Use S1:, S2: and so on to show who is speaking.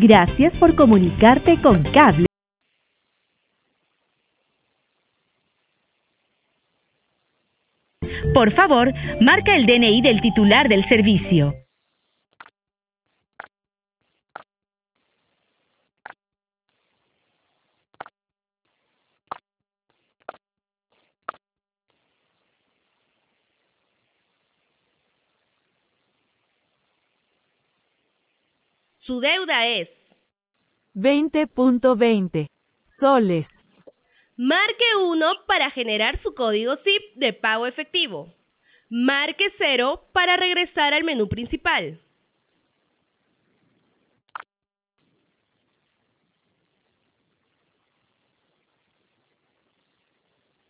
S1: Gracias por comunicarte con Cable. Por favor, marca el DNI del titular del servicio. Su deuda es
S2: 20.20 soles.
S1: Marque 1 para generar su código SIP de pago efectivo. Marque 0 para regresar al menú principal.